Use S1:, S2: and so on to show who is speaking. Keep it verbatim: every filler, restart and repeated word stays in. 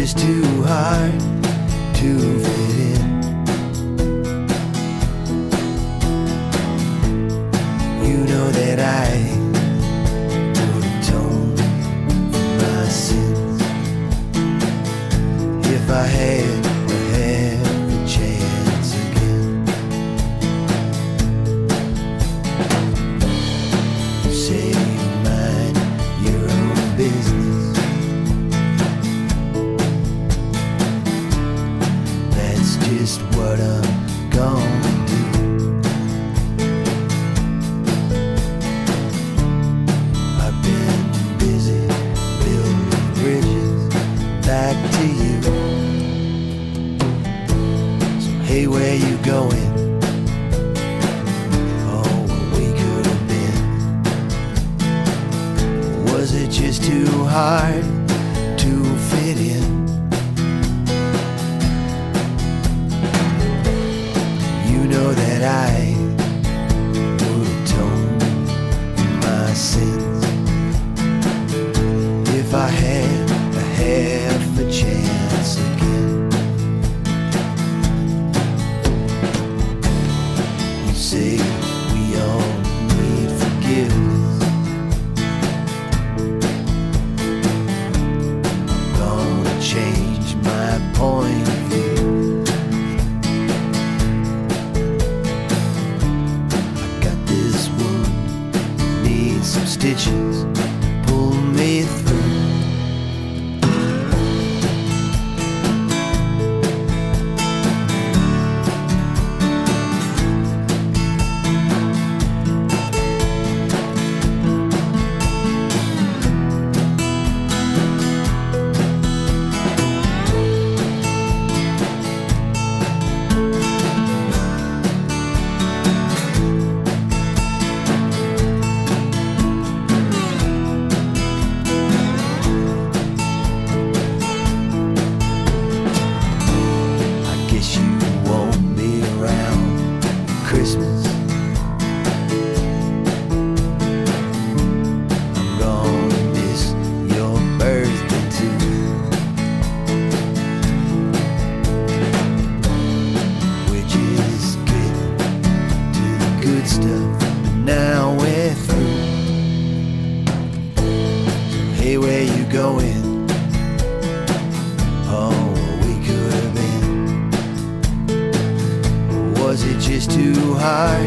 S1: just too hard to fit in. You know that I would atone for my sins if I had a half a chance again. You say you mind your own business. That's just what I'm gonna do. I've been busy building bridges back to you. So hey, where you going? Oh, what we could have been. Was it just too hard to fit in? You know that I would atone for my sins if I had a half a chance again. You say we all need forgiveness. I'm gonna change my point of view. Some stitches pull me through. Christmas, I'm gonna miss your birthday too. We're just getting to the good stuff, but now we're through. So hey, where you going? Oh, we could have been. Was it just too hard